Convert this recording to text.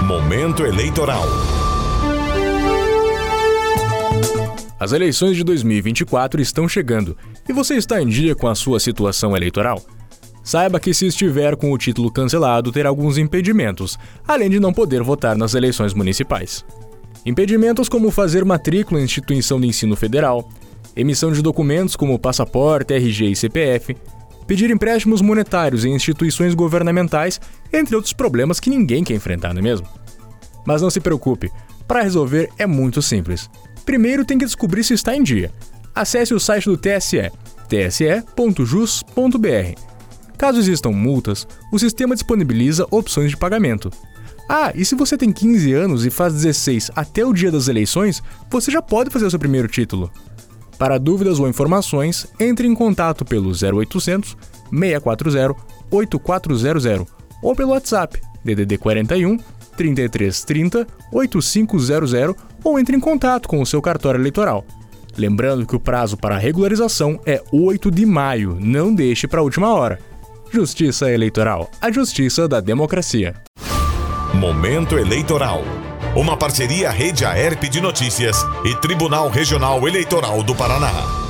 Momento eleitoral. As eleições de 2024 estão chegando e você está em dia com a sua situação eleitoral? Saiba que se estiver com o título cancelado, terá alguns impedimentos, além de não poder votar nas eleições municipais. Impedimentos como fazer matrícula em instituição de ensino federal, emissão de documentos como passaporte, RG e CPF, pedir empréstimos monetários em instituições governamentais, entre outros problemas que ninguém quer enfrentar, não é mesmo? Mas não se preocupe, para resolver é muito simples. Primeiro tem que descobrir se está em dia. Acesse o site do TSE, tse.jus.br. Caso existam multas, o sistema disponibiliza opções de pagamento. E se você tem 15 anos e faz 16 até o dia das eleições, você já pode fazer o seu primeiro título. Para dúvidas ou informações, entre em contato pelo 0800 640 8400 ou pelo WhatsApp DDD 41 3330 8500 ou entre em contato com o seu cartório eleitoral. Lembrando que o prazo para a regularização é 8 de maio, não deixe para a última hora. Justiça Eleitoral, a justiça da democracia. Momento eleitoral. Uma parceria Rede Aerp de Notícias e Tribunal Regional Eleitoral do Paraná.